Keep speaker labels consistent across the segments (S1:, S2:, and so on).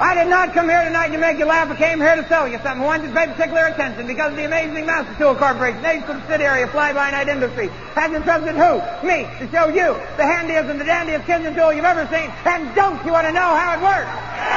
S1: I did not come here tonight to make you laugh. I came here to sell you something. I wanted to pay particular attention because of the amazing Master Tool Corporation, a subsidiary of Fly-By-Night Industries, has entrusted who? Me, to show you the handiest and the dandiest kitchen tool you've ever seen. And don't you want to know how it works?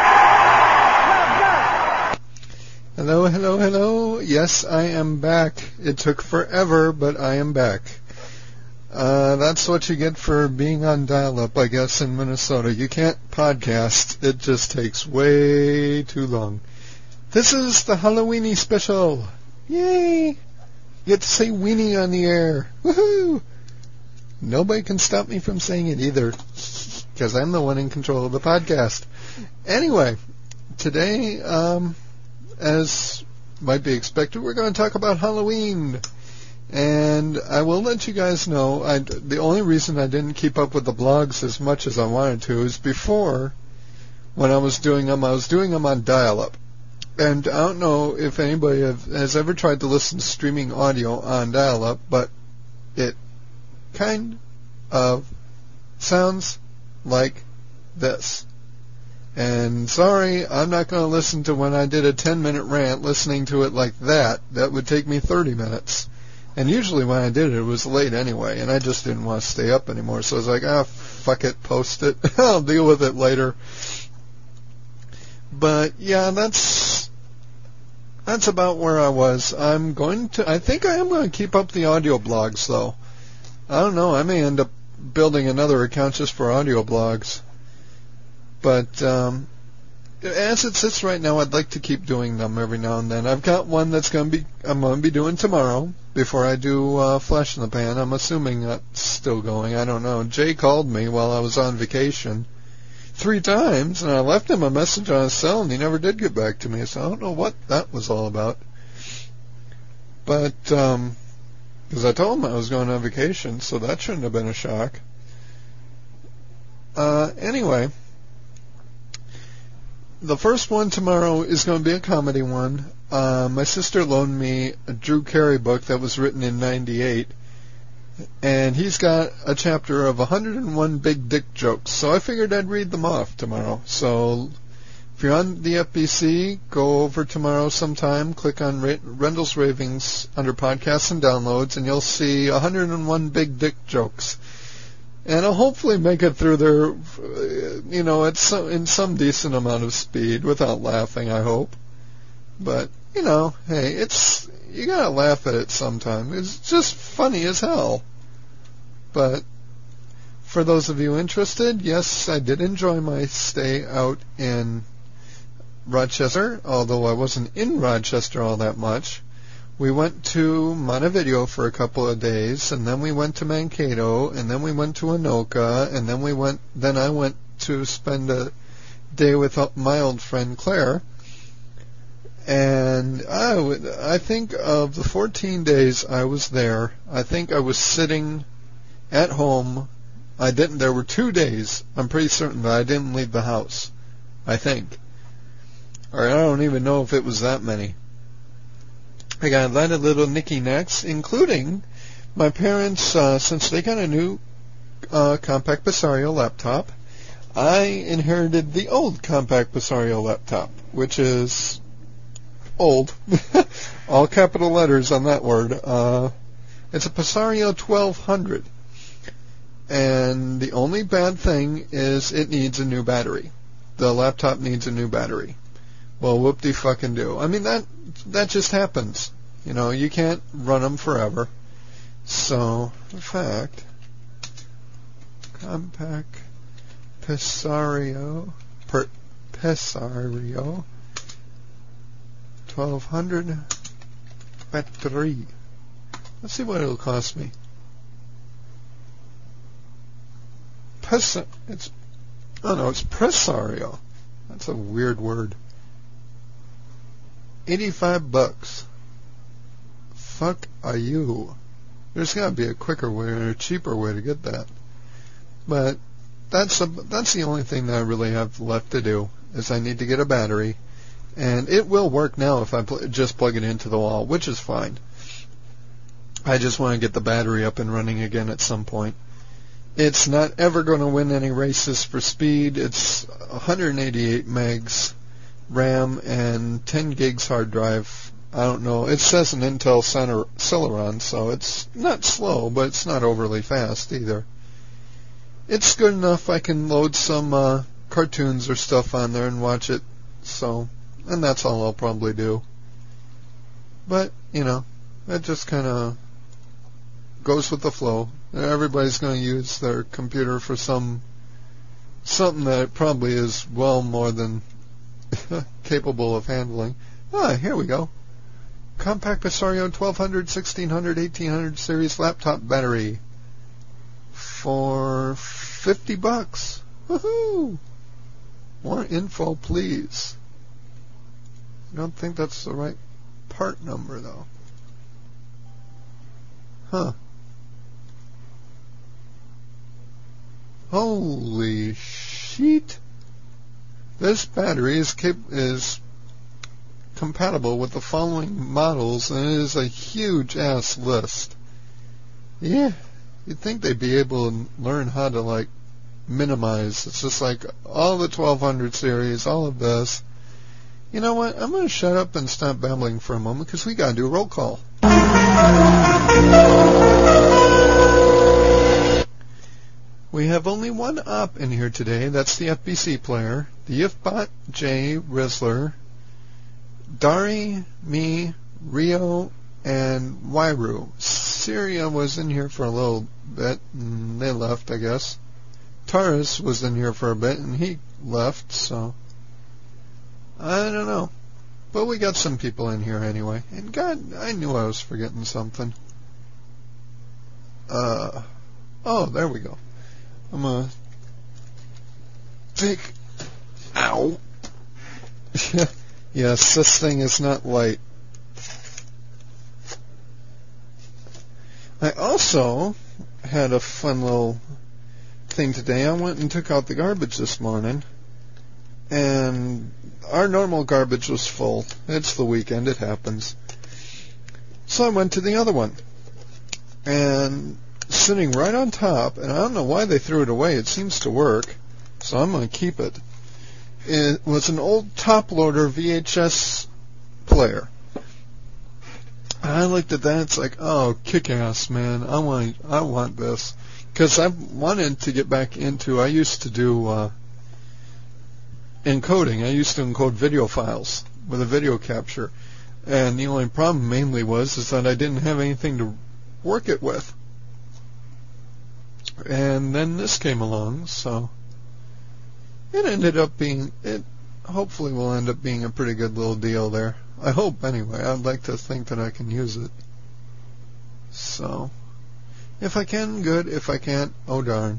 S2: Hello, hello, hello. Yes, I am back. It took forever, but I am back. That's what you get for being on dial-up, I guess, in Minnesota. You can't podcast. It just takes way too long. This is the Halloweeny special. Yay! You get to say weenie on the air. Woohoo! Nobody can stop me from saying it either, because I'm the one in control of the podcast. Anyway, today, as might be expected, we're going to talk about Halloween. And I will let you guys know, the only reason I didn't keep up with the blogs as much as I wanted to is before, when I was doing them on dial-up. And I don't know if anybody has ever tried to listen to streaming audio on dial-up, but it kind of sounds like this. And sorry, I'm not going to listen to when I did a 10-minute rant listening to it like that. That would take me 30 minutes. And usually when I did it, it was late anyway, and I just didn't want to stay up anymore. So I was like, fuck it, post it. I'll deal with it later. But yeah, that's about where I was. I think I am going to keep up the audio blogs, though. I don't know, I may end up building another account just for audio blogs. But as it sits right now, I'd like to keep doing them every now and then. I've got one I'm going to be doing tomorrow before I do Flash in the Pan. I'm assuming that's still going. I don't know. Jay called me while I was on vacation 3 times, and I left him a message on his cell, and he never did get back to me. So I don't know what that was all about. But because I told him I was going on vacation, so that shouldn't have been a shock. Anyway. The first one tomorrow is going to be a comedy one. My sister loaned me a Drew Carey book that was written in '98, and he's got a chapter of 101 big dick jokes, so I figured I'd read them off tomorrow. So if you're on the FBC, go over tomorrow sometime, click on Rendell's Ravings under Podcasts and Downloads, and you'll see 101 big dick jokes. And I'll hopefully make it through there, in some decent amount of speed without laughing, I hope. But, hey, you gotta laugh at it sometime. It's just funny as hell. But for those of you interested, yes, I did enjoy my stay out in Rochester, although I wasn't in Rochester all that much. We went to Montevideo for a couple of days, and then we went to Mankato, and then we went to Anoka, and then I went to spend a day with my old friend Claire. And I think of the 14 days I was there, I think I was sitting at home. There were 2 days, I'm pretty certain, that I didn't leave the house. I think. Or I don't even know if it was that many. I got a lot of little knicky-knacks, including my parents, since they got a new Compaq Presario laptop, I inherited the old Compaq Presario laptop, which is old. All capital letters on that word. It's a Presario 1200. And the only bad thing is it needs a new battery. The laptop needs a new battery. Well, whoop-de-fucking-do. I mean, that just happens. You can't run them forever. So, in fact, Compaq Presario 1200 battery. Let's see what it'll cost me. It's Presario. That's a weird word. $85. Fuck are you? There's got to be a quicker way or a cheaper way to get that. But that's the only thing that I really have left to do, is I need to get a battery. And it will work now if I just plug it into the wall, which is fine. I just want to get the battery up and running again at some point. It's not ever going to win any races for speed. It's 188 megs. RAM and 10 gigs hard drive. I don't know. It says an Intel Celeron, so it's not slow, but it's not overly fast either. It's good enough I can load some cartoons or stuff on there and watch it. So, and that's all I'll probably do. But, that just kind of goes with the flow. Everybody's going to use their computer for something that it probably is well more than capable of handling. Here we go. Compact Pisario 1200, 1600, 1800 series laptop battery for $50. Woohoo! More info, please. I don't think that's the right part number, though. Holy shit! This battery is compatible with the following models, and it is a huge-ass list. Yeah, you'd think they'd be able to learn how to, minimize. It's just like all the 1200 series, all of this. You know what? I'm going to shut up and stop babbling for a moment because we got to do a roll call. We have only one op in here today. That's the FBC player, the IfBot, Jay, Rizzler, Dari, me, Rio, and Wairu. Syria was in here for a little bit, and they left, I guess. Taurus was in here for a bit, and he left, so I don't know. But we got some people in here anyway. And God, I knew I was forgetting something. Oh, there we go. I'm gonna take... Ow! Yes, this thing is not light. I also had a fun little thing today. I went and took out the garbage this morning, and our normal garbage was full. It's the weekend, it happens. So I went to the other one, and sitting right on top, and I don't know why they threw it away. It seems to work, so I'm going to keep it. It was an old top loader VHS player. And I looked at that. It's like, oh, kick-ass, man! I want this because I wanted to get back into. I used to do encoding. I used to encode video files with a video capture, and the only problem mainly was that I didn't have anything to work it with. And then this came along, so it ended up being, it hopefully will end up being a pretty good little deal there. I hope, anyway. I'd like to think that I can use it. So, if I can, good. If I can't, oh darn.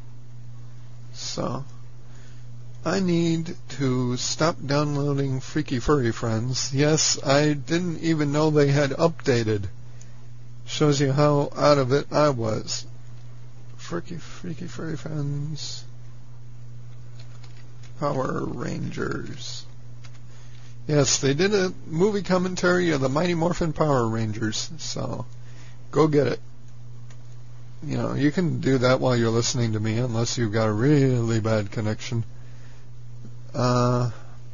S2: So, I need to stop downloading Freaky Furry Friends. Yes, I didn't even know they had updated. Shows you how out of it I was. Freaky Furry Friends. Power Rangers. Yes, they did a movie commentary of the Mighty Morphin Power Rangers, so go get it. You can do that while you're listening to me, unless you've got a really bad connection. But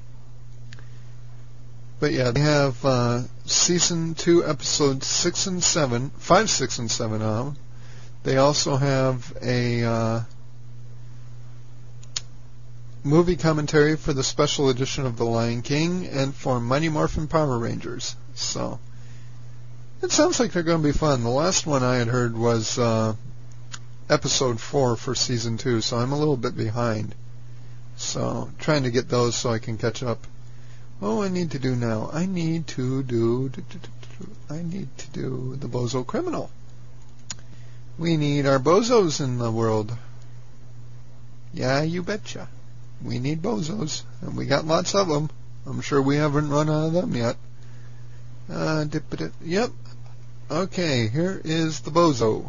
S2: yeah, they have Season 2, Episodes 6 and 7, 5, 6, and 7 on. They also have a movie commentary for the special edition of The Lion King and for Mighty Morphin Power Rangers. So, it sounds like they're going to be fun. The last one I had heard was Episode 4 for Season 2, so I'm a little bit behind. So, trying to get those so I can catch up. What do I need to do now? I need to do the Bozo Criminal. We need our bozos in the world. Yeah, you betcha. We need bozos, and we got lots of them. I'm sure we haven't run out of them yet. Yep. Okay, here is the bozo.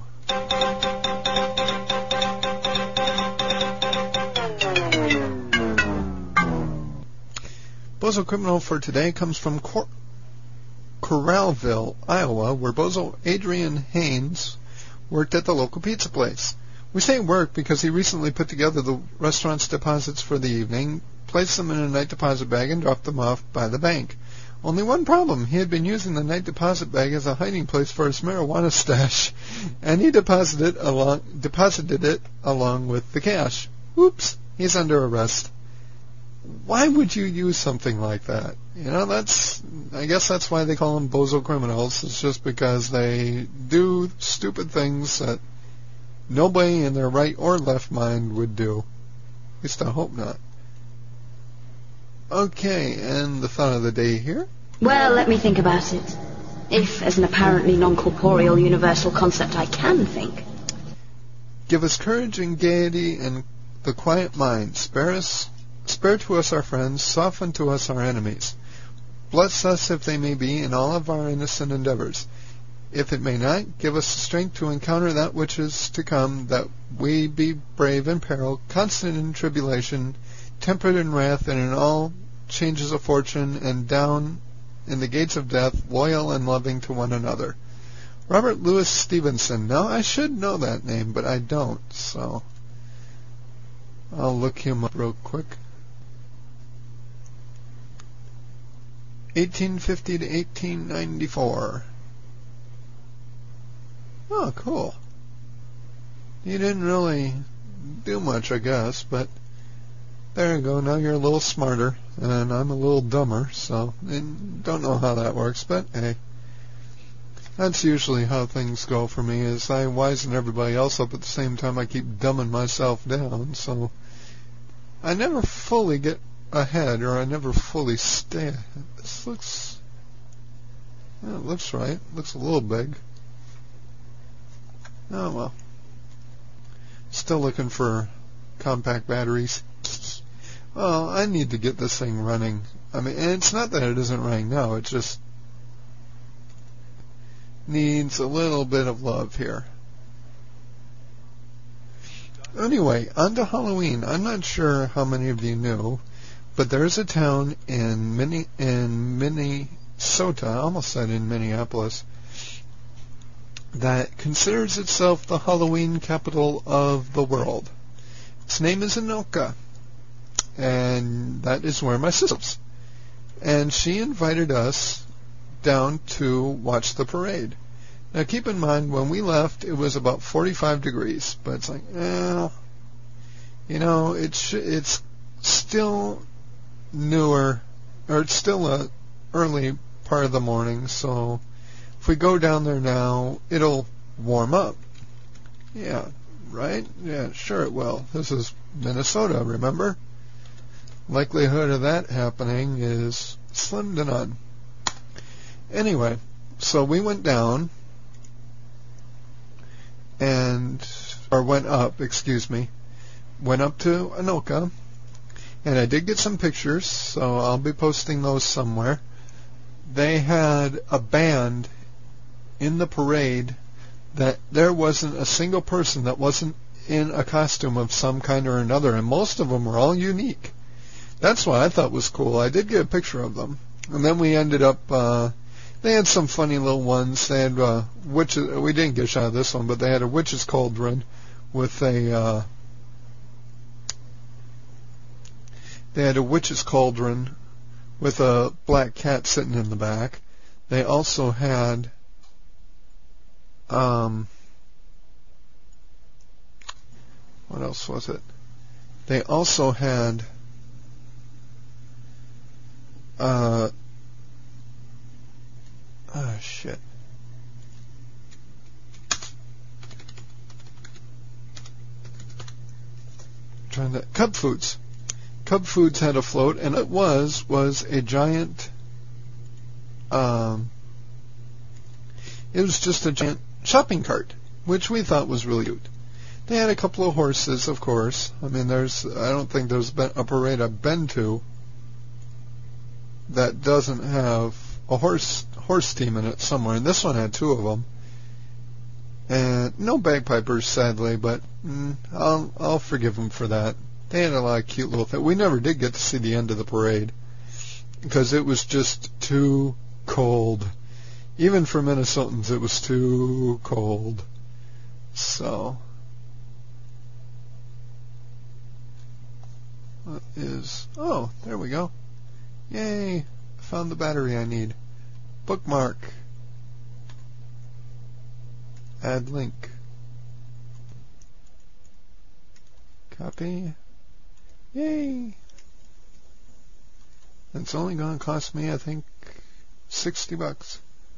S2: Bozo Criminal for today comes from Corralville, Iowa, where Bozo Adrian Haynes worked at the local pizza place. We say work because he recently put together the restaurant's deposits for the evening, placed them in a night deposit bag, and dropped them off by the bank. Only one problem. He had been using the night deposit bag as a hiding place for his marijuana stash, and he deposited it along with the cash. Oops, he's under arrest. Why would you use something like that? I guess that's why they call them bozo criminals. It's just because they do stupid things that nobody in their right or left mind would do. At least I hope not. Okay, and the thought of the day here?
S3: Well, let me think about it. If, as an apparently non-corporeal universal concept, I can think.
S2: Give us courage and gaiety and the quiet mind. Spare to us our friends, soften to us our enemies. Bless us if they may be in all of our innocent endeavors. If it may not, give us the strength to encounter that which is to come, that we be brave in peril, constant in tribulation, temperate in wrath, and in all changes of fortune, and down in the gates of death, loyal and loving to one another. Robert Louis Stevenson. Now, I should know that name, but I don't, so I'll look him up real quick. 1850 to 1894. Oh, cool. You didn't really do much, I guess, but there you go. Now you're a little smarter, and I'm a little dumber, so I don't know how that works, but hey. That's usually how things go for me, is I wisen everybody else up at the same time I keep dumbing myself down, so I never fully get ahead, or I never fully stay ahead. This looks... yeah, it looks right. It looks a little big. Oh, well. Still looking for compact batteries. Well, I need to get this thing running. I mean, and it's not that it isn't running now. It just needs a little bit of love here. Anyway, on to Halloween. I'm not sure how many of you knew, but there's a town in Minnesota, I almost said in Minneapolis, that considers itself the Halloween capital of the world. Its name is Anoka, and that is where my sister lives. And she invited us down to watch the parade. Now keep in mind, when we left, it was about 45 degrees, but it's like, it's still newer, or it's still a early part of the morning, so if we go down there now, it'll warm up. Yeah, right? Yeah, sure it will. This is Minnesota, remember? Likelihood of that happening is slim to none. Anyway, so we went up, went up to Anoka, and I did get some pictures, so I'll be posting those somewhere. They had a band in the parade that there wasn't a single person that wasn't in a costume of some kind or another, and most of them were all unique. That's what I thought was cool. I did get a picture of them. And then we ended up, they had some funny little ones. They had witches. We didn't get a shot of this one, but they had a witch's cauldron with a, black cat sitting in the back. They also had, what else was it? They also had, shit. Cub Foods. Cub Foods had a float, and it was a giant, it was just a giant shopping cart, which we thought was really cute. They had a couple of horses, of course. I mean, I don't think there's been a parade I've been to that doesn't have a horse team in it somewhere, and this one had two of them. And no bagpipers, sadly, but I'll forgive them for that. They had a lot of cute little things. We never did get to see the end of the parade because it was just too cold. Even for Minnesotans, it was too cold. So What is... Oh, there we go. Yay! I found the battery I need. Bookmark. Add link. Copy. Yay! It's only going to cost me, I think, $60.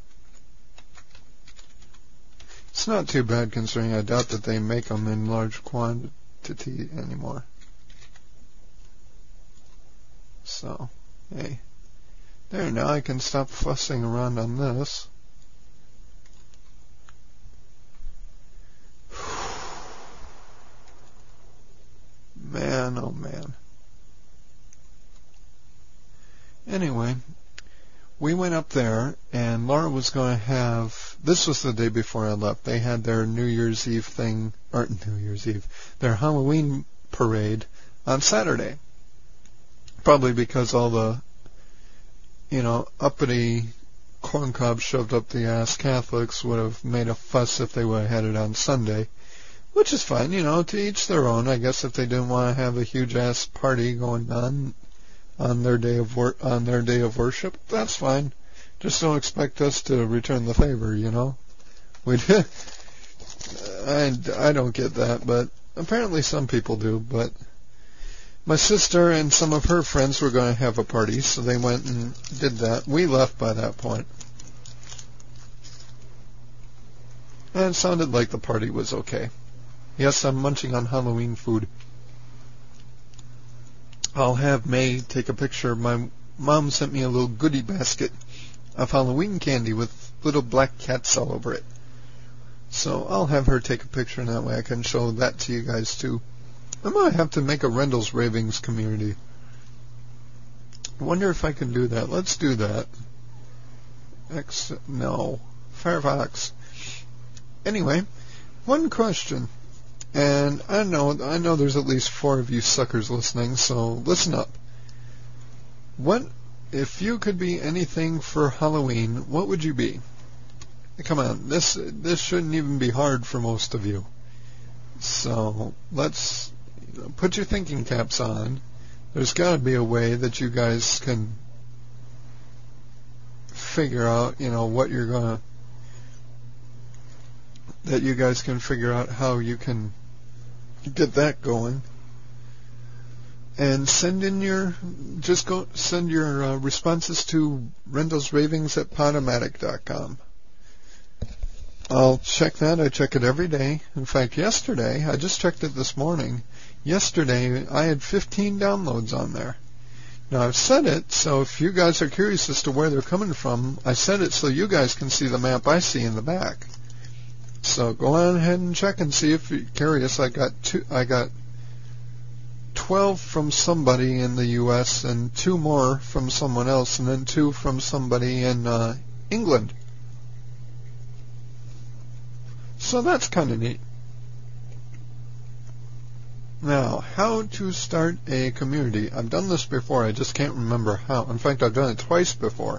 S2: It's not too bad considering I doubt that they make them in large quantity anymore. So, hey. There, now I can stop fussing around on this. Man, oh man. Anyway, we went up there, and Laura was going to have... This was the day before I left. They had their New Year's Eve thing, or New Year's Eve, their Halloween parade on Saturday. Probably because all the, uppity corncobs shoved up the ass Catholics would have made a fuss if they would have had it on Sunday. Which is fine, to each their own. I guess if they didn't want to have a huge-ass party going on their day of worship, that's fine. Just don't expect us to return the favor, I don't get that, but apparently some people do. But my sister and some of her friends were going to have a party, so they went and did that. We left by that point. And it sounded like the party was okay. Yes, I'm munching on Halloween food. I'll have May take a picture. My mom sent me a little goodie basket of Halloween candy with little black cats all over it. So I'll have her take a picture, and that way I can show that to you guys too. I might have to make a Rendell's Ravings community. I wonder if I can do that. Let's do that. No. Firefox. Anyway, one question. And I know there's at least 4 of you suckers listening, so listen up. What if you could be anything for Halloween, what would you be? Come on, this shouldn't even be hard for most of you. So let's put your thinking caps on. There's got to be a way that you guys can figure out, what you're gonna. That you guys can figure out how you can get that going. And send your responses to rendellsravings@podomatic.com. I'll check that. I check it every day. In fact, yesterday, I just checked it this morning. Yesterday, I had 15 downloads on there. Now, I've set it, so if you guys are curious as to where they're coming from, I set it so you guys can see the map I see in the back. So go on ahead and check and see if you're curious. I got 12 from somebody in the U.S. and 2 more from someone else, and then 2 from somebody in England. So that's kind of neat. Now, how to start a community. I've done this before. I just can't remember how. In fact, I've done it twice before.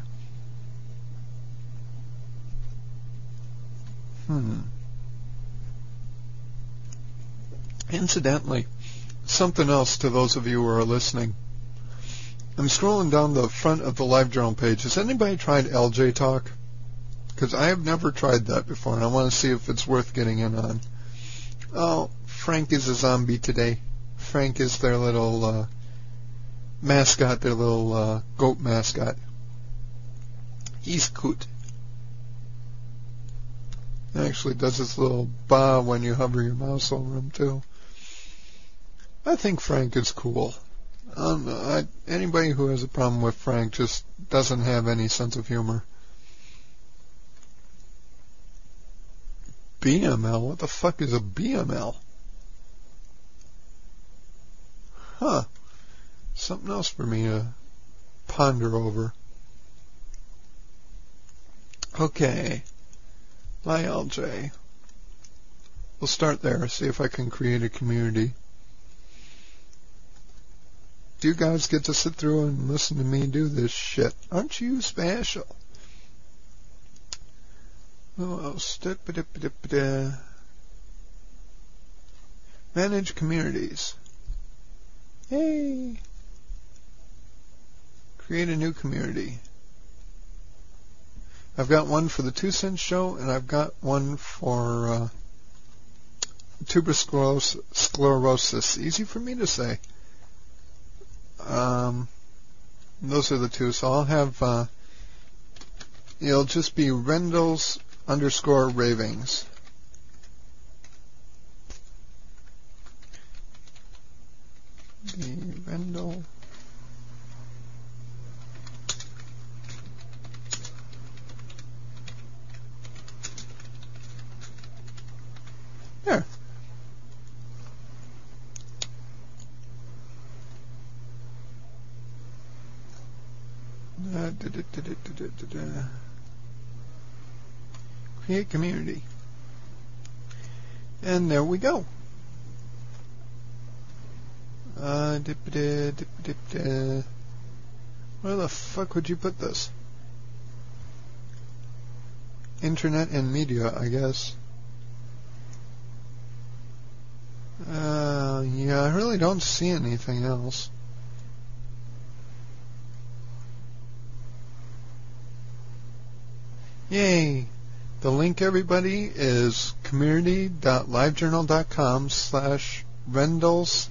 S2: Incidentally, something else to those of you who are listening. I'm scrolling down the front of the LiveJournal page. Has anybody tried LJ Talk? Because I have never tried that before, and I want to see if it's worth getting in on. Oh, Frank is a zombie today. Frank is their little mascot, their little goat mascot. He's cute. It actually does this little ba when you hover your mouse over him, too. I think Frank is cool. Anybody who has a problem with Frank just doesn't have any sense of humor. BML? What the fuck is a BML? Huh. Something else for me to ponder over. Okay. LJ. We'll start there, see if I can create a community. You guys get to sit through and listen to me do this shit. Aren't you special? Oh, manage communities. Yay! Create a new community. I've got one for the 2 Cent Show, and I've got one for tuberous sclerosis. Easy for me to say. Those are the two. So I'll have, it'll just be Rendell's_ravings. The Rendell. There. Create community. And there we go. Where the fuck would you put this? Internet and media, I guess. Yeah, I really don't see anything else. Yay! The link, everybody, is community.livejournal.com/Rendell's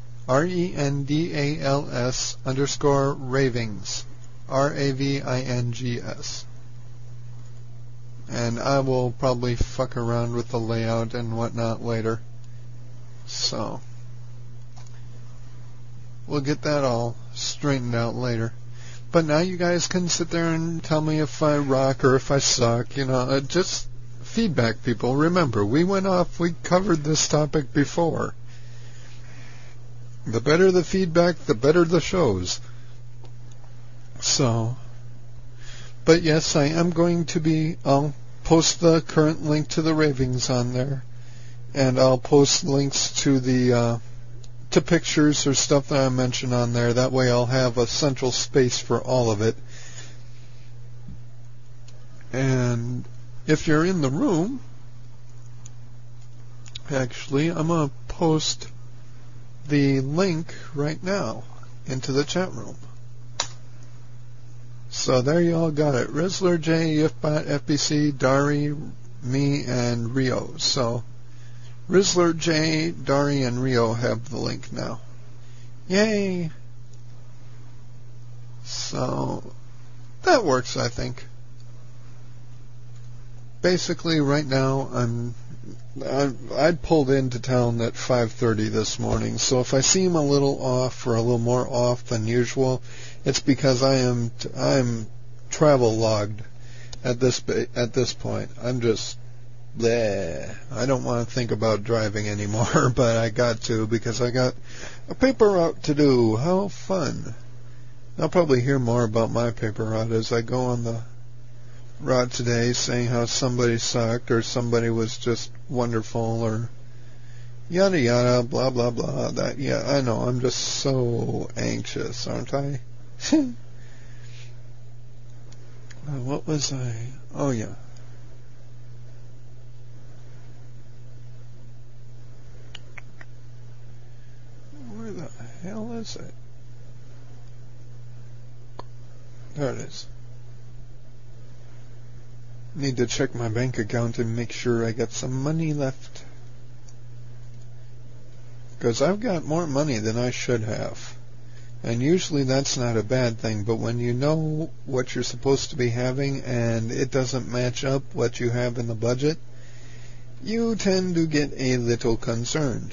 S2: RENDALS_ravings RAVINGS. And I will probably fuck around with the layout and whatnot later. So we'll get that all straightened out later. But now you guys can sit there and tell me if I rock or if I suck. You know, just feedback, people. Remember, we covered this topic before. The better the feedback, the better the shows. So, but yes, I am going to I'll post the current link to the ravings on there. And I'll post links to to pictures or stuff that I mentioned on there. That way I'll have a central space for all of it. And if you're in the room, actually, I'm going to post the link right now into the chat room. So there you all got it. Rizzler, J, Ifbot, FBC, Dari, me, and Rio. So Rizzler, J, Dari, and Rio have the link now. Yay! So that works, I think. Basically, right now, I pulled into town at 5:30 this morning. So if I seem a little off or a little more off than usual, it's because I'm travel logged at this point. I'm just bleh. I don't want to think about driving anymore, but I got to because I got a paper route to do. How fun. I'll probably hear more about my paper route as I go on the route today, saying how somebody sucked or somebody was just wonderful or yada yada, blah blah blah. That, yeah, I know, I'm just so anxious, aren't I? What was I? Oh yeah. Where the hell is it? There it is. Need to check my bank account and make sure I got some money left. Because I've got more money than I should have. And usually that's not a bad thing, but when you know what you're supposed to be having and it doesn't match up what you have in the budget, you tend to get a little concerned.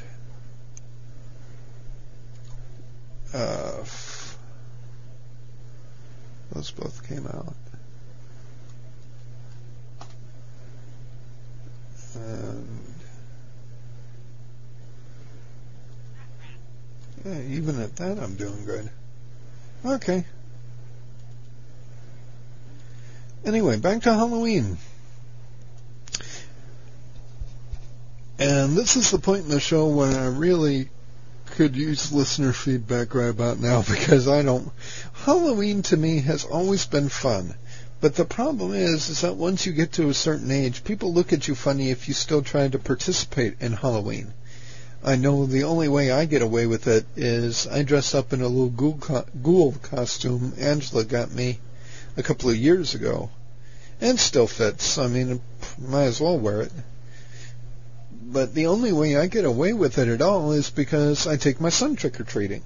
S2: Those both came out. And yeah, even at that I'm doing good. Okay. Anyway, back to Halloween. And this is the point in the show when I really could use listener feedback right about now, because Halloween to me has always been fun. But the problem is that once you get to a certain age, people look at you funny if you still try to participate in Halloween. I know the only way I get away with it is I dress up in a little ghoul costume Angela got me a couple of years ago. And still fits. I mean, might as well wear it. But the only way I get away with it at all is because I take my son trick-or-treating.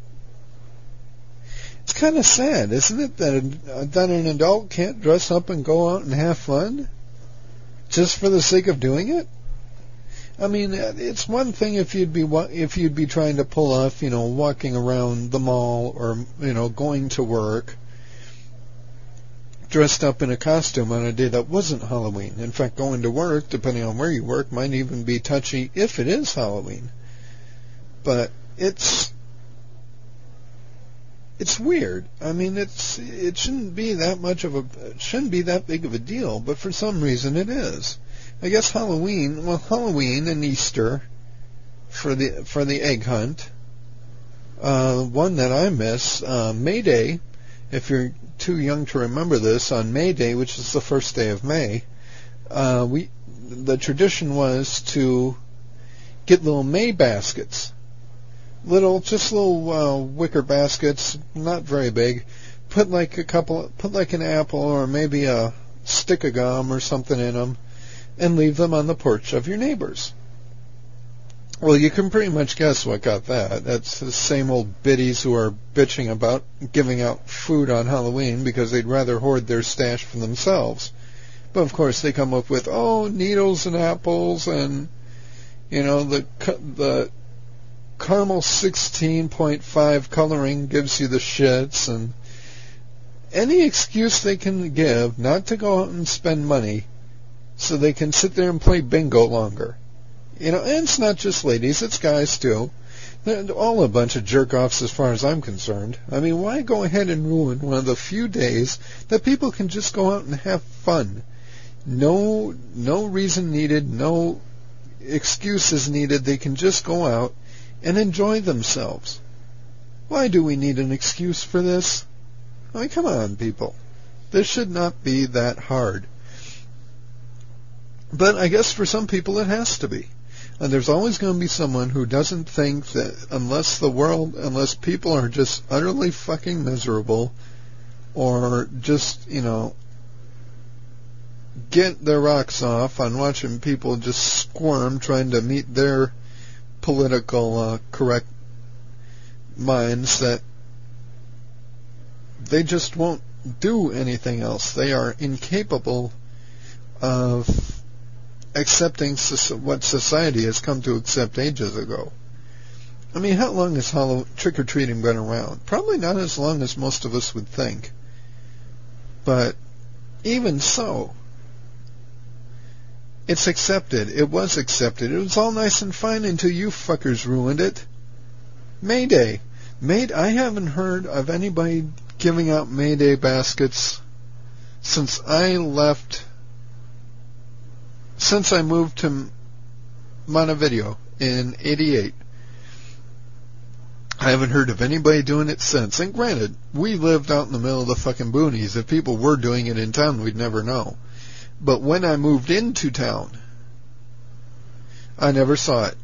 S2: It's kind of sad, isn't it, that an adult can't dress up and go out and have fun just for the sake of doing it? I mean, it's one thing if you'd be trying to pull off, walking around the mall or, going to work dressed up in a costume on a day that wasn't Halloween. In fact, going to work, depending on where you work, might even be touchy if it is Halloween. But it's weird. I mean, it shouldn't be that big of a deal, but for some reason it is. I guess Halloween and Easter for the egg hunt. One that I miss, May Day. If you're too young to remember this, on May Day, which is the first day of May, the tradition was to get little May baskets. Little wicker baskets, not very big. Put like an apple or maybe a stick of gum or something in them, and leave them on the porch of your neighbors. Well, you can pretty much guess what got that. That's the same old biddies who are bitching about giving out food on Halloween because they'd rather hoard their stash for themselves. But of course they come up with, needles and apples and, the caramel 16.5 coloring gives you the shits, and any excuse they can give not to go out and spend money so they can sit there and play bingo longer. And it's not just ladies, it's guys too. They're all a bunch of jerk-offs as far as I'm concerned. I mean, why go ahead and ruin one of the few days that people can just go out and have fun? No reason needed, no excuses needed. They can just go out and enjoy themselves. Why do we need an excuse for this? I mean, come on, people. This should not be that hard. But I guess for some people it has to be. And there's always going to be someone who doesn't think that unless people are just utterly fucking miserable or just, get their rocks off on watching people just squirm trying to meet their political correct minds, that they just won't do anything else. They are incapable of accepting what society has come to accept ages ago. I mean, how long has trick-or-treating been around? Probably not as long as most of us would think. But even so, it's accepted. It was accepted. It was all nice and fine until you fuckers ruined it. May Day. I haven't heard of anybody giving out May Day baskets since I moved to Montevideo in '88. I haven't heard of anybody doing it since. And granted, we lived out in the middle of the fucking boonies. If people were doing it in town, we'd never know. But when I moved into town, I never saw it.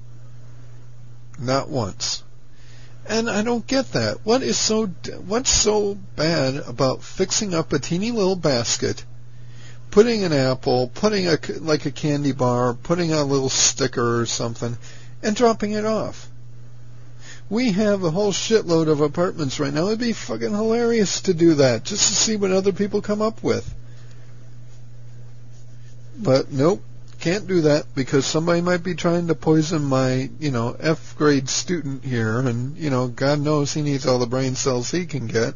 S2: Not once. And I don't get that. What's so bad about fixing up a teeny little basket, putting an apple, putting a candy bar, putting a little sticker or something, and dropping it off? We have a whole shitload of apartments right now. It'd be fucking hilarious to do that, just to see what other people come up with. But nope, can't do that because somebody might be trying to poison my, F grade student here, and, God knows he needs all the brain cells he can get.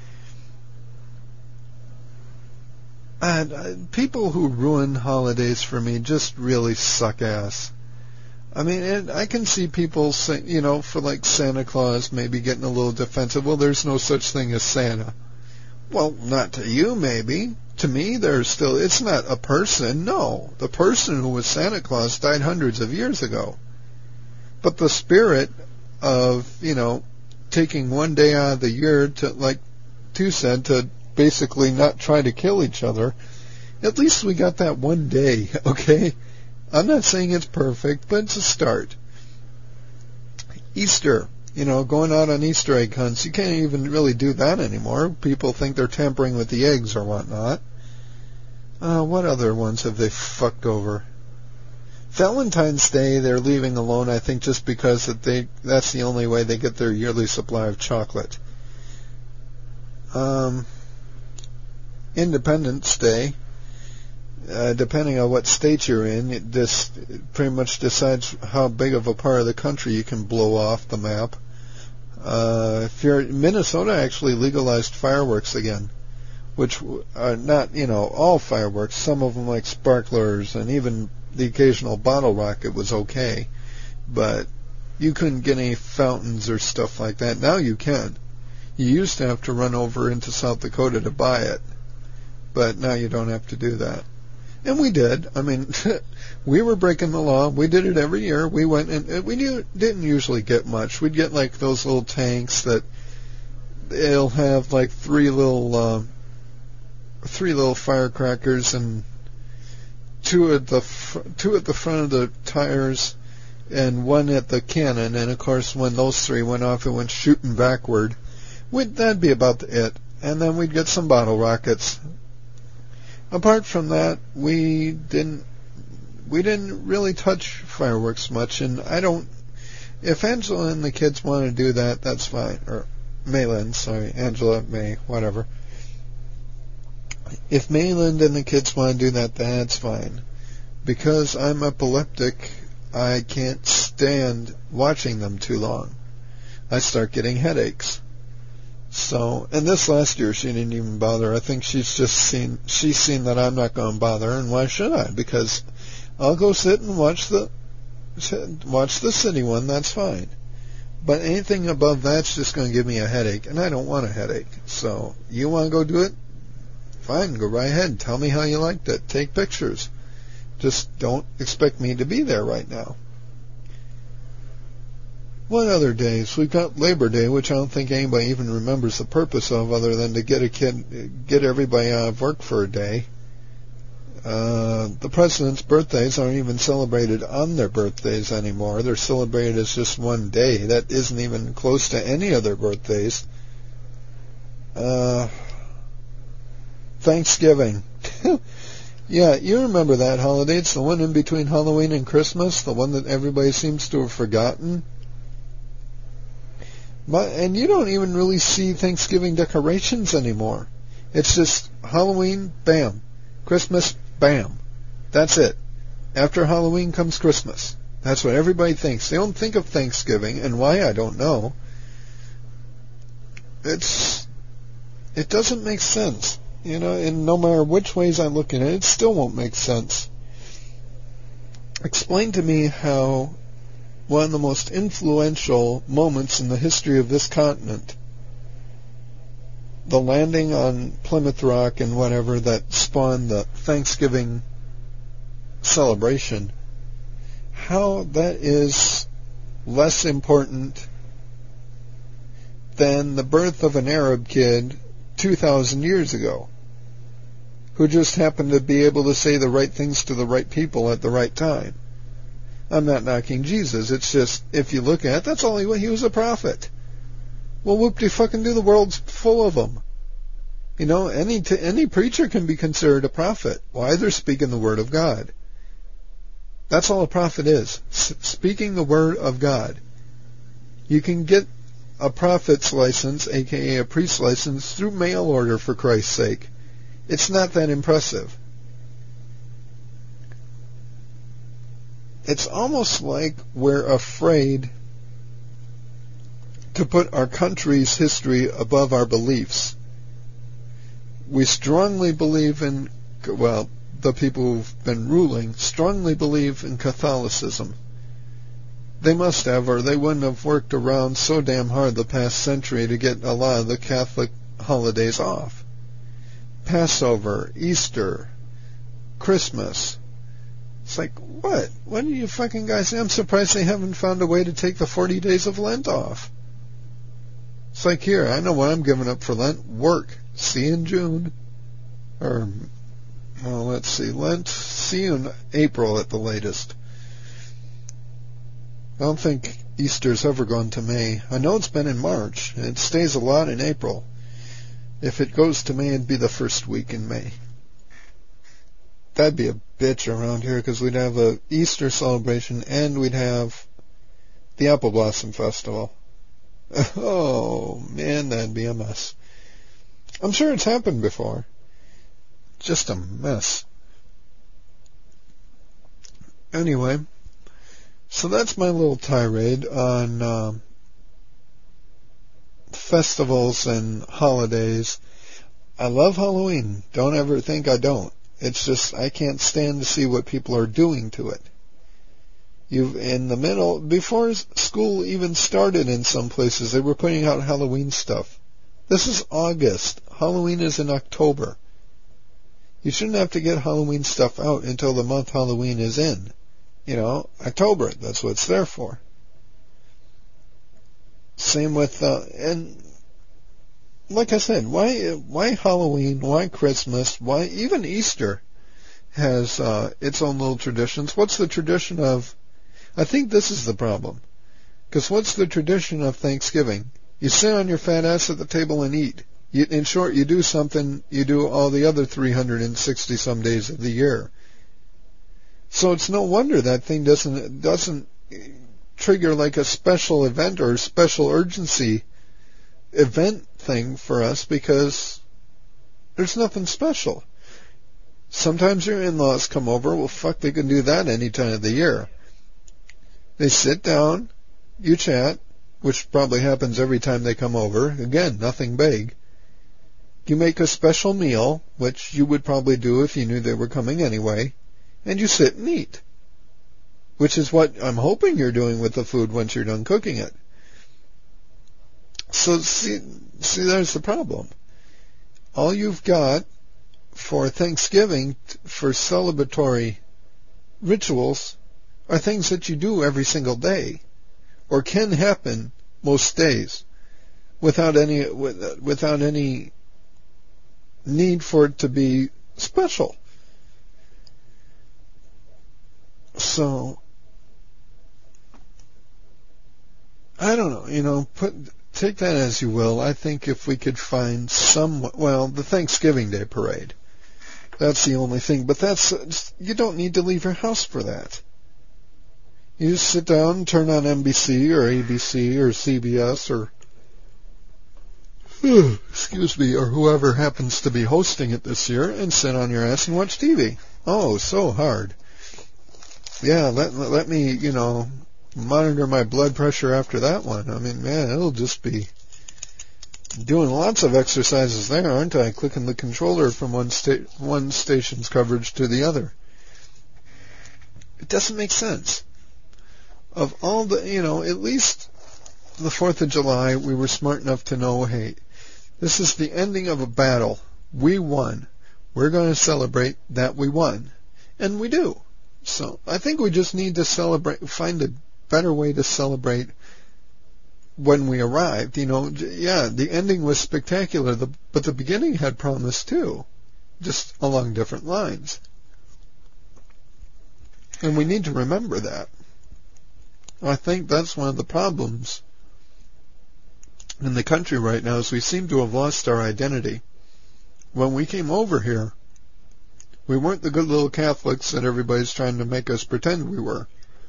S2: And people who ruin holidays for me just really suck ass. I mean, I can see people say, for like Santa Claus maybe getting a little defensive. Well, there's no such thing as Santa. Well, not to you maybe. To me, it's not a person. No, the person who was Santa Claus died hundreds of years ago. But the spirit of, taking one day out of the year to, like Tu said, to basically not try to kill each other, at least we got that one day, okay? I'm not saying it's perfect, but it's a start. Easter, going out on Easter egg hunts. You can't even really do that anymore. People think they're tampering with the eggs or whatnot. What other ones have they fucked over? Valentine's Day, they're leaving alone, I think, just because that's the only way they get their yearly supply of chocolate. Independence Day, depending on what state you're in, this pretty much decides how big of a part of the country you can blow off the map. If you're Minnesota, actually legalized fireworks again, which are not, all fireworks. Some of them, like sparklers and even the occasional bottle rocket, was okay, but you couldn't get any fountains or stuff like that. Now you can. You used to have to run over into South Dakota to buy it, but now you don't have to do that. And we did. I mean, we were breaking the law. We did it every year. We went and we didn't usually get much. We'd get like those little tanks that they'll have like three little firecrackers and two at the front of the tires and one at the cannon. And of course, when those three went off, it went shooting backward. That'd be about it. And then we'd get some bottle rockets. Apart from that, we didn't really touch fireworks much, and if Angela and the kids want to do that, that's fine. Or Mayland, sorry, Angela, May, whatever. If Mayland and the kids want to do that, that's fine. Because I'm epileptic, I can't stand watching them too long. I start getting headaches. So, and this last year she didn't even bother. I think she's seen that I'm not going to bother, and why should I? Because I'll go sit and watch the city one, that's fine. But anything above that's just going to give me a headache, and I don't want a headache. So, you want to go do it? Fine, go right ahead. Tell me how you liked it. Take pictures. Just don't expect me to be there right now. What other days? We've got Labor Day, which I don't think anybody even remembers the purpose of, other than to get everybody out of work for a day. The president's birthdays aren't even celebrated on their birthdays anymore. They're celebrated as just one day. That isn't even close to any of their birthdays. Thanksgiving. Yeah, you remember that holiday. It's the one in between Halloween and Christmas, the one that everybody seems to have forgotten. And you don't even really see Thanksgiving decorations anymore. It's just Halloween, bam. Christmas, bam. That's it. After Halloween comes Christmas. That's what everybody thinks. They don't think of Thanksgiving, and why, I don't know. It doesn't make sense. And no matter which ways I look at it, it still won't make sense. Explain to me how one of the most influential moments in the history of this continent, the landing on Plymouth Rock and whatever that spawned the Thanksgiving celebration, how that is less important than the birth of an Arab kid 2,000 years ago, who just happened to be able to say the right things to the right people at the right time. I'm not knocking Jesus. It's just, if you look at it, that's all he was a prophet. Well, whoop-de-fucking-do, the world's full of them. Any preacher can be considered a prophet. Why? They're speaking the word of God. That's all a prophet is. Speaking the word of God. You can get a prophet's license, aka a priest's license, through mail order, for Christ's sake. It's not that impressive. It's almost like we're afraid to put our country's history above our beliefs. We strongly believe the people who've been ruling strongly believe in Catholicism. They must have, or they wouldn't have worked around so damn hard the past century to get a lot of the Catholic holidays off. Passover, Easter, Christmas. It's like, what? What do you fucking guys say? I'm surprised they haven't found a way to take the 40 days of Lent off. It's like, here, I know what I'm giving up for Lent. Work. See you in June. Let's see. Lent, see you in April at the latest. I don't think Easter's ever gone to May. I know it's been in March. It stays a lot in April. If it goes to May, it'd be the first week in May. That'd be a bitch around here because we'd have a Easter celebration and we'd have the Apple Blossom Festival. Oh, man, that'd be a mess. I'm sure it's happened before. Just a mess. Anyway, so that's my little tirade on festivals and holidays. I love Halloween. Don't ever think I don't. It's just I can't stand to see what people are doing to it. In the middle, before school even started in some places, they were putting out Halloween stuff. This is August. Halloween is in October. You shouldn't have to get Halloween stuff out until the month Halloween is in. October. That's what it's there for. Same with, and like I said, why Halloween? Why Christmas? Why even Easter has its own little traditions? What's the tradition of? I think this is the problem. Because what's the tradition of Thanksgiving? You sit on your fat ass at the table and eat. In short, you do something you do all the other 360 some days of the year. So it's no wonder that thing doesn't trigger like a special event or a special urgency event thing for us because there's nothing special. Sometimes your in-laws come over. Well, fuck, they can do that any time of the year. They sit down, you chat, which probably happens every time they come over. Again, nothing big. You make a special meal, which you would probably do if you knew they were coming anyway, and you sit and eat, which is what I'm hoping you're doing with the food once you're done cooking it. So see, there's the problem. All you've got for Thanksgiving, for celebratory rituals, are things that you do every single day, or can happen most days, without any need for it to be special. So, I don't know, take that as you will. I think if we could find the Thanksgiving Day parade, that's the only thing, but you don't need to leave your house for that. You just sit down and turn on NBC or ABC or CBS or or whoever happens to be hosting it this year and sit on your ass and watch TV. Oh, so hard. Yeah, let me, monitor my blood pressure after that one. I mean, man, it'll just be doing lots of exercises there, aren't I? Clicking the controller from one station's coverage to the other. It doesn't make sense. Of all the, at least the 4th of July, we were smart enough to know, hey, this is the ending of a battle. We won. We're going to celebrate that we won. And we do. So I think we just need to find a better way to celebrate when we arrived. The ending was spectacular, but the beginning had promise too, just along different lines. And we need to remember that. I think that's one of the problems in the country right now is we seem to have lost our identity. When we came over here, we weren't the good little Catholics that everybody's trying to make us pretend we were.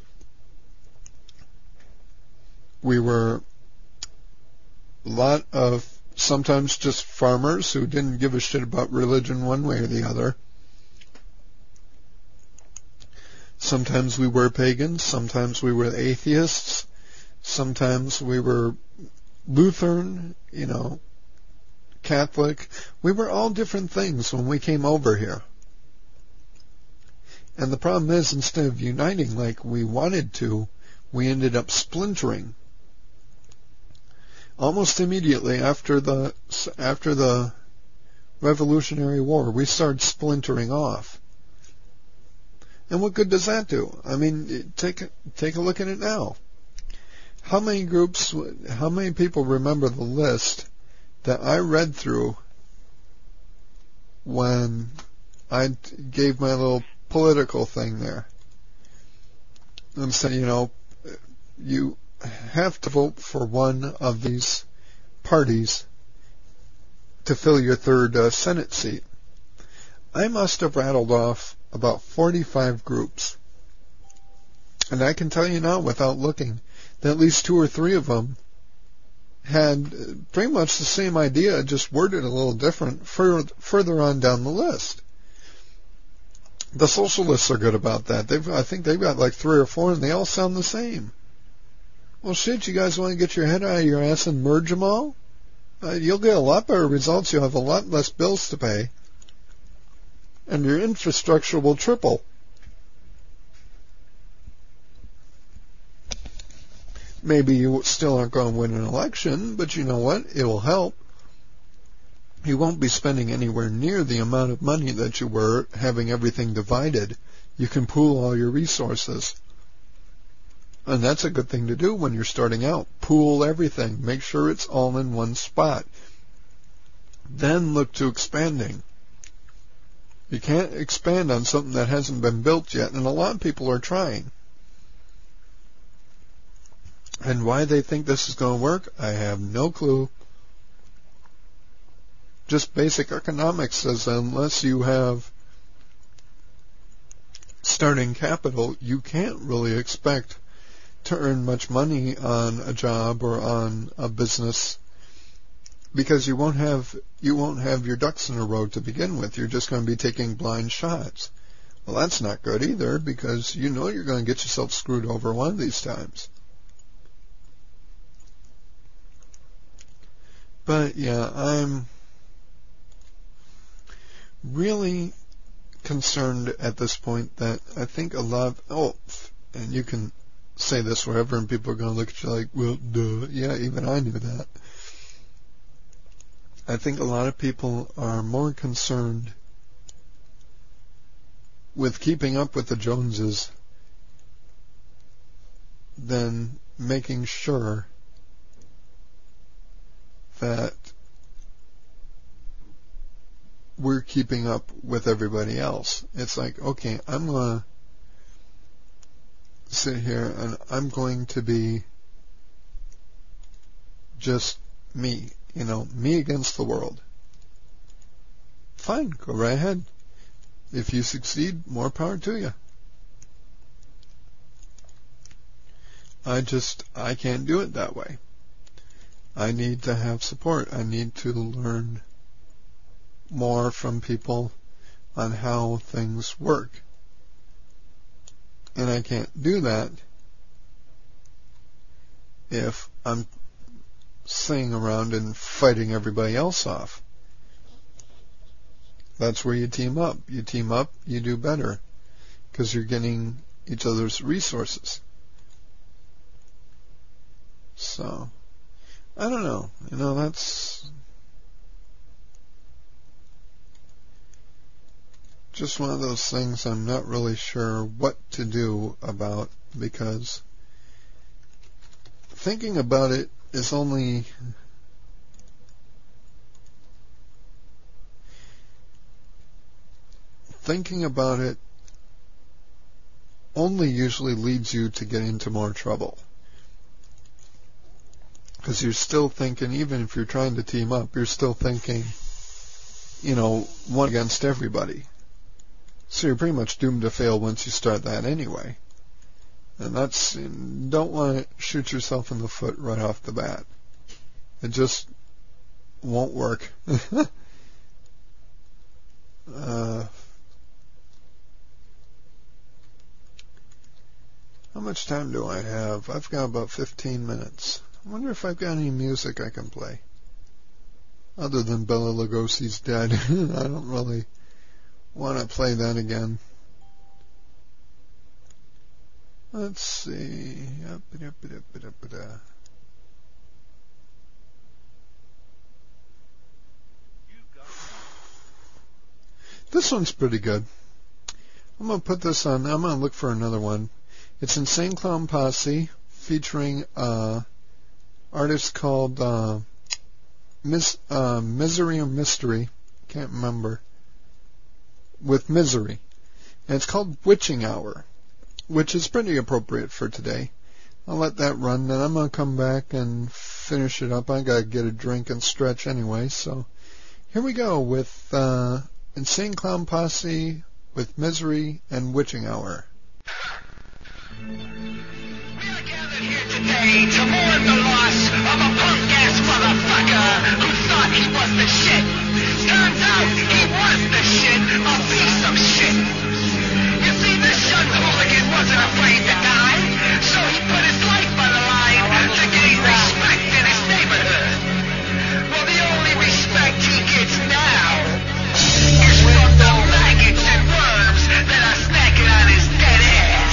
S2: We were a lot of sometimes just farmers who didn't give a shit about religion one way or the other. Sometimes we were pagans, sometimes we were atheists, sometimes we were Lutheran, Catholic. We were all different things when we came over here. And the problem is, instead of uniting like we wanted to, we ended up splintering. Almost immediately after the Revolutionary War, we started splintering off. And what good does that do? I mean, take a look at it now. How many people remember the list that I read through when I gave my little political thing there? And said, have to vote for one of these parties to fill your third Senate seat. I must have rattled off about 45 groups. And I can tell you now, without looking, that at least 2 or 3 of them had pretty much the same idea, just worded a little different further on down the list. The socialists are good about that. I think they've got like 3 or 4, and they all sound the same. Well, shit, you guys want to get your head out of your ass and merge them all? You'll get a lot better results. You'll have a lot less bills to pay. And your infrastructure will triple. Maybe you still aren't going to win an election, but you know what? It will help. You won't be spending anywhere near the amount of money that you were having everything divided. You can pool all your resources. And that's a good thing to do when you're starting out. Pool everything. Make sure it's all in one spot. Then look to expanding. You can't expand on something that hasn't been built yet, and a lot of people are trying. And why they think this is going to work, I have no clue. Just basic economics says unless you have starting capital, you can't really expect to earn much money on a job or on a business, because you won't have your ducks in a row to begin with. You're just going to be taking blind shots. Well, that's not good either, because you know you're going to get yourself screwed over one of these times. But yeah, I'm really concerned at this point that I think a lot of, and you can say this wherever and people are going to look at you like, well, duh. Yeah, even I knew that. I think a lot of people are more concerned with keeping up with the Joneses than making sure that we're keeping up with everybody else. It's like, okay, I'm going to sit here and I'm going to be just me, me against the world. Fine, go right ahead. If you succeed, more power to you. I can't do it that way. I need to have support. I need to learn more from people on how things work. And I can't do that if I'm sitting around and fighting everybody else off. That's where you team up. You team up, you do better, because you're getting each other's resources. So, I don't know. That's just one of those things I'm not really sure what to do about, because thinking about it is only usually leads you to get into more trouble. Because you're still thinking, even if you're trying to team up, you're still thinking, one against everybody. So you're pretty much doomed to fail once you start that anyway. And don't want to shoot yourself in the foot right off the bat. It just won't work. How much time do I have? I've got about 15 minutes. I wonder if I've got any music I can play. Other than Bela Lugosi's Dead. I don't really want to play that again. Let's see. This one's pretty good. I'm going to put this on. I'm going to look for another one. It's Insane Clown Posse, featuring artist called Misery or Mystery. Can't remember. With Misery. And it's called Witching Hour, which is pretty appropriate for today. I'll let that run, then I'm going to come back and finish it up. I got to get a drink and stretch anyway, so here we go with Insane Clown Posse with Misery and Witching Hour.
S4: We are gathered here today to mourn the loss of a punk-ass motherfucker who thought he was the shit. Turns out he was the shit, a piece of shit. You see, this young hooligan wasn't afraid to die, so he put his life on the line to gain respect in his neighborhood. Well, the only respect he gets now is from the maggots and worms that are snacking on his dead ass.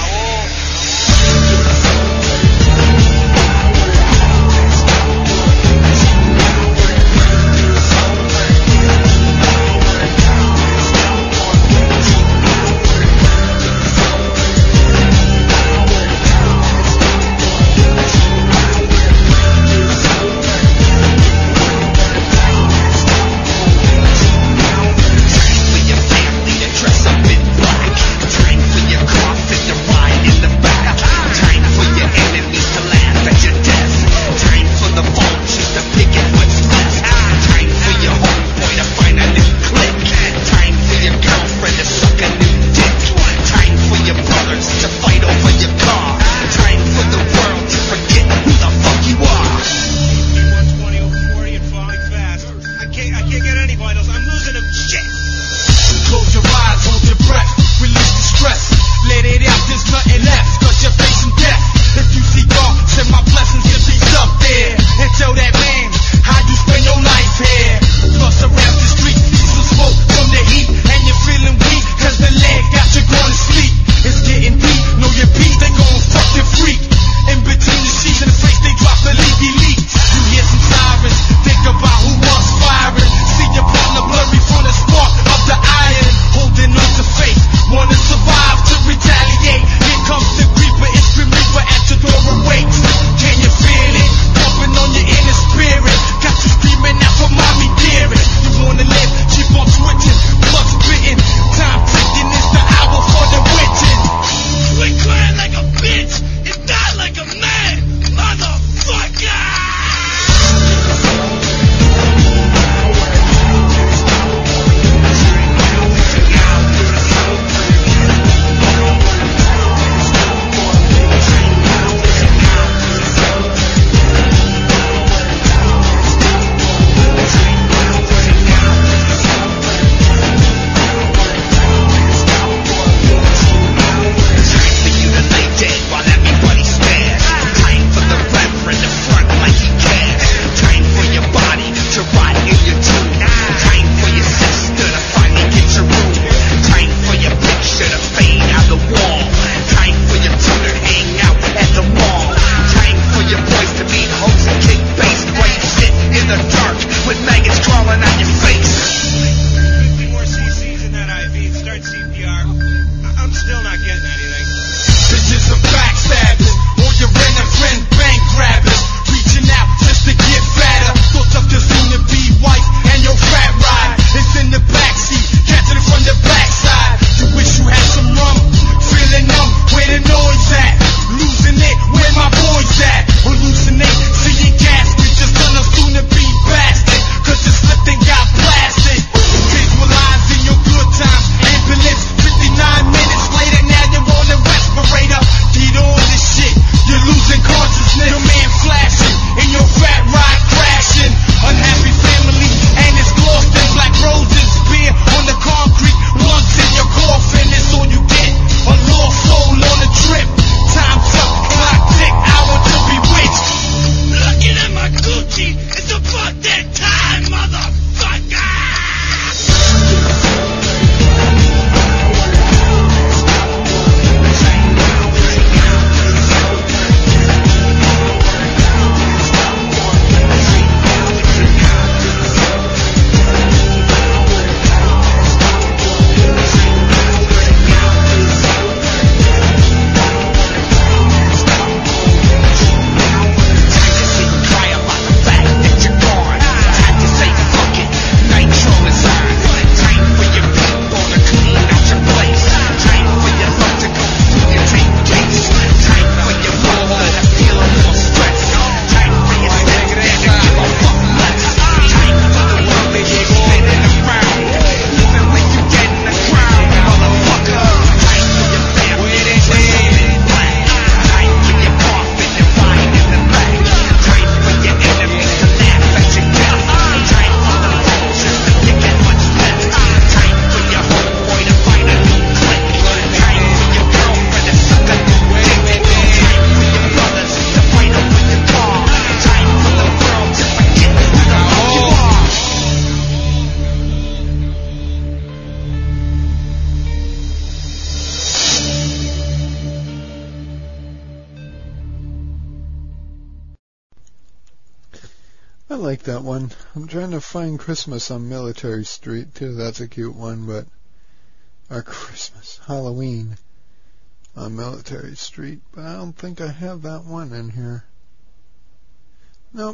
S2: like that one. I'm trying to find Christmas on Military Street, too. That's a cute one, but... Or Christmas. Halloween on Military Street. But I don't think I have that one in here. Nope.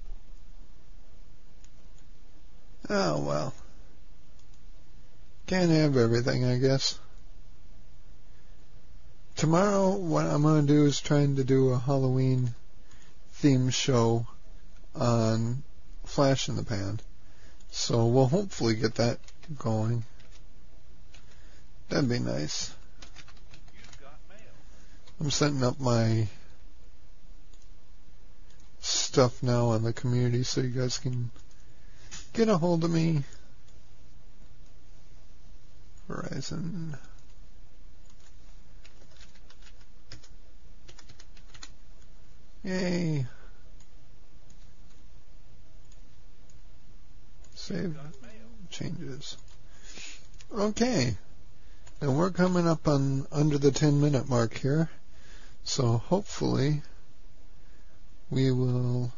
S2: Oh, well. Can't have everything, I guess. Tomorrow, what I'm going to do is trying to do a Halloween theme show on Flash in the Pan. So we'll hopefully get that going. That'd be nice. I'm setting up my stuff now on the community so you guys can get a hold of me. Verizon. Yay. Save changes. Okay. And we're coming up on under the 10-minute mark here. So hopefully we will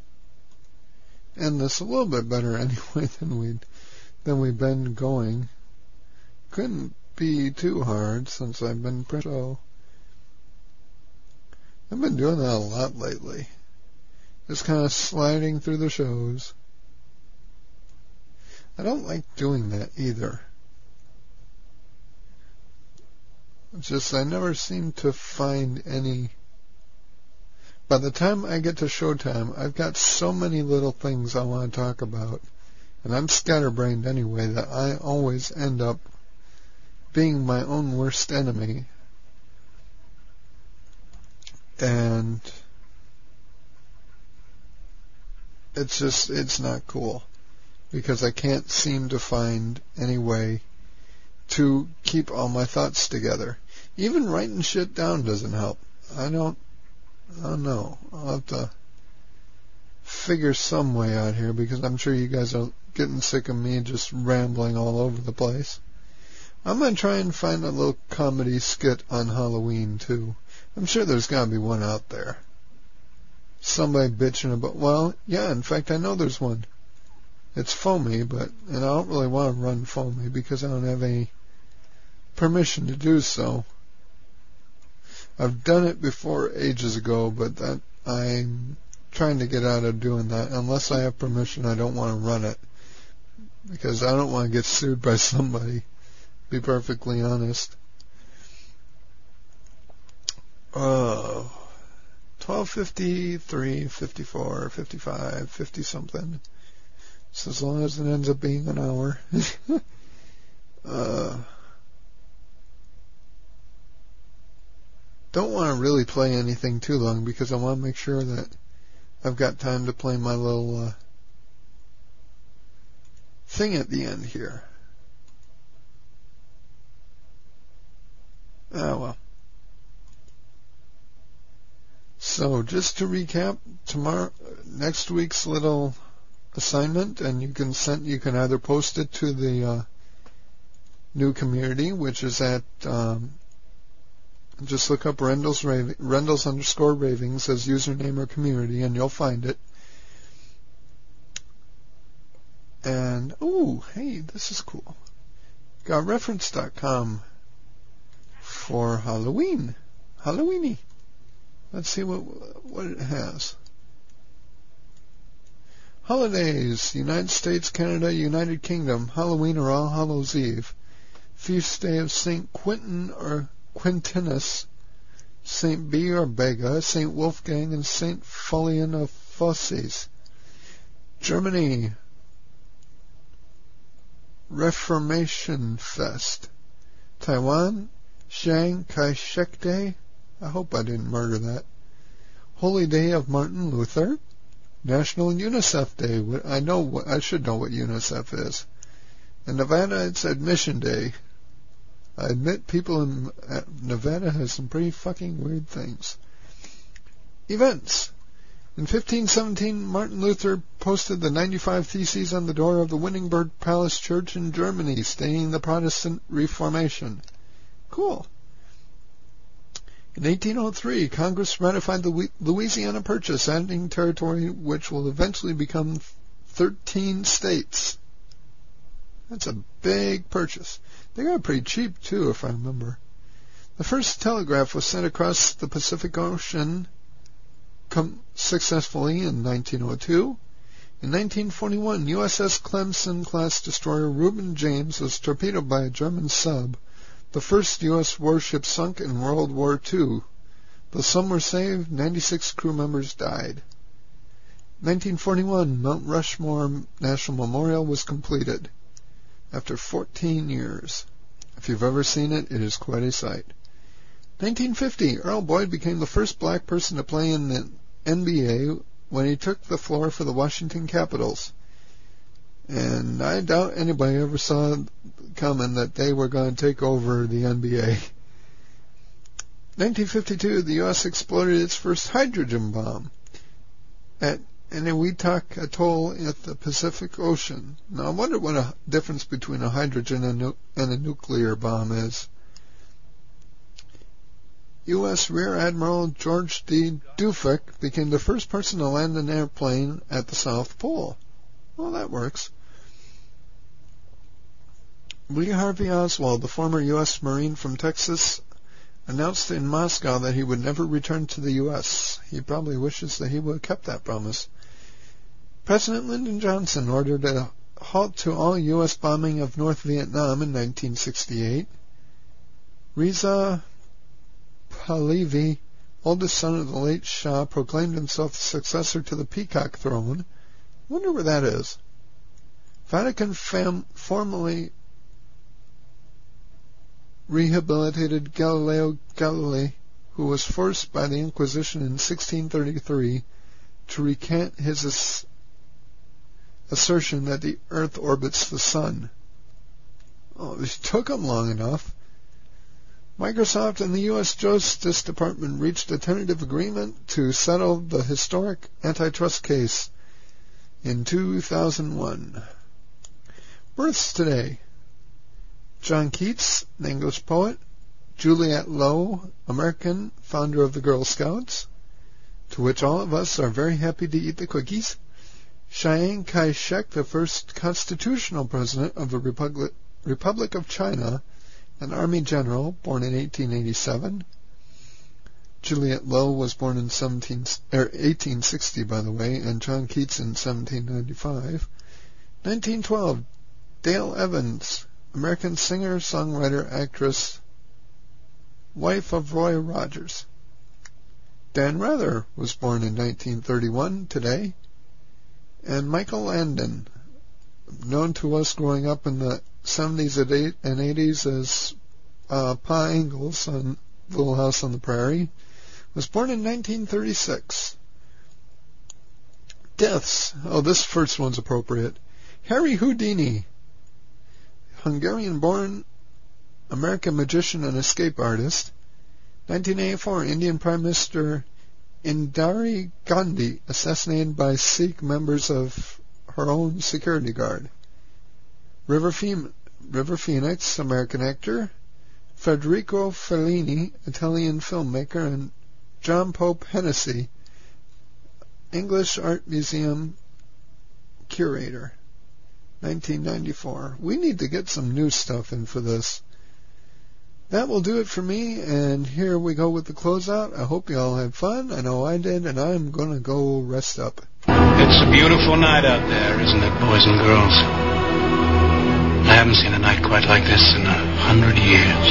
S2: end this a little bit better anyway than we've been going. Couldn't be too hard since I've been so I've been doing that a lot lately. Just kind of sliding through the shows. I don't like doing that either. It's just I never seem to find any... By the time I get to showtime, I've got so many little things I want to talk about, and I'm scatterbrained anyway, that I always end up being my own worst enemy. And it's not cool, because I can't seem to find any way to keep all my thoughts together. Even writing shit down doesn't help. I don't know. I'll have to figure some way out here, because I'm sure you guys are getting sick of me just rambling all over the place. I'm going to try and find a little comedy skit on Halloween, too. I'm sure there's got to be one out there. Somebody bitching about... Well, yeah, in fact, I know there's one. It's Foamy, and I don't really want to run Foamy because I don't have any permission to do so. I've done it before ages ago, but that I'm trying to get out of doing that. Unless I have permission, I don't want to run it, because I don't want to get sued by somebody, to be perfectly honest. 12:53, 54, 55, 50 something. So as long as it ends up being an hour. Don't want to really play anything too long, because I want to make sure that I've got time to play my little thing at the end here. Oh well. So just to recap, next week's little assignment, and you can either post it to the new community, which is at just look up Rendell's_Ravings as username or community, and you'll find it. And ooh, hey, this is cool. Got reference.com for Halloween. Halloweeny. Let's see what it has. Holidays: United States, Canada, United Kingdom. Halloween or All Hallows Eve. Feast day of St. Quentin or Quintinus, St. B or Bega, St. Wolfgang, and St. Fulian of Fosses. Germany: Reformation Fest. Taiwan: Chiang Kai-shek Day. I hope I didn't murder that. Holy Day of Martin Luther. National UNICEF Day. I should know what UNICEF is. In Nevada, it's Admission Day. I admit people in Nevada have some pretty fucking weird things. Events. In 1517, Martin Luther posted the 95 Theses on the door of the Wittenberg Palace Church in Germany, stating the Protestant Reformation. Cool. In 1803, Congress ratified the Louisiana Purchase, adding territory which will eventually become 13 states. That's a big purchase. They got it pretty cheap, too, if I remember. The first telegraph was sent across the Pacific Ocean successfully in 1902. In 1941, USS Clemson-class destroyer Reuben James was torpedoed by a German sub, the first U.S. warship sunk in World War II. Though some were saved, 96 crew members died. 1941, Mount Rushmore National Memorial was completed after 14 years. If you've ever seen it, it is quite a sight. 1950, Earl Boyd became the first black person to play in the NBA when he took the floor for the Washington Capitals. And I doubt anybody ever saw coming that they were going to take over the NBA. 1952, the U.S. exploded its first hydrogen bomb at Eniwetok Atoll at the Pacific Ocean. Now, I wonder what a difference between a hydrogen and a nuclear bomb is. U.S. Rear Admiral George D. Dufek became the first person to land an airplane at the South Pole. Well, that works. Lee Harvey Oswald, the former U.S. Marine from Texas, announced in Moscow that he would never return to the U.S. He probably wishes that he would have kept that promise. President Lyndon Johnson ordered a halt to all U.S. bombing of North Vietnam in 1968. Reza Pahlavi, oldest son of the late Shah, proclaimed himself the successor to the Peacock throne. Wonder where that is. Vatican formally rehabilitated Galileo Galilei, who was forced by the Inquisition in 1633 to recant his assertion that the Earth orbits the Sun. Oh, it took him long enough. Microsoft and the U.S. Justice Department reached a tentative agreement to settle the historic antitrust case in 2001. Births today: John Keats, an English poet; Juliette Lowe, American, founder of the Girl Scouts, to which all of us are very happy to eat the cookies; Chiang Kai-shek, the first constitutional president of the Republic of China, an army general, born in 1887. Juliette Lowe was born in 1860, by the way, and John Keats in 1795. 1912, Dale Evans, American singer, songwriter, actress, wife of Roy Rogers. Dan Rather was born in 1931 today. And Michael Landon, known to us growing up in the 70s and 80s as Pa Ingalls on Little House on the Prairie, was born in 1936. Deaths. Oh, this first one's appropriate. Harry Houdini, Hungarian-born American magician and escape artist. 1984, Indian Prime Minister Indira Gandhi, assassinated by Sikh members of her own security guard. River Phoenix, American actor. Federico Fellini, Italian filmmaker, and John Pope Hennessy, English Art Museum curator. 1994. We need to get some new stuff in for this. That will do it for me, and here we go with the closeout. I hope you all had fun. I know I did, and I'm going to go rest up.
S5: It's a beautiful night out there, isn't it, boys and girls? I haven't seen a night quite like this in 100 years.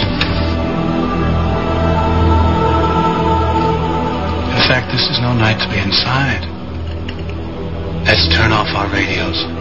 S5: In fact, this is no night to be inside. Let's turn off our radios.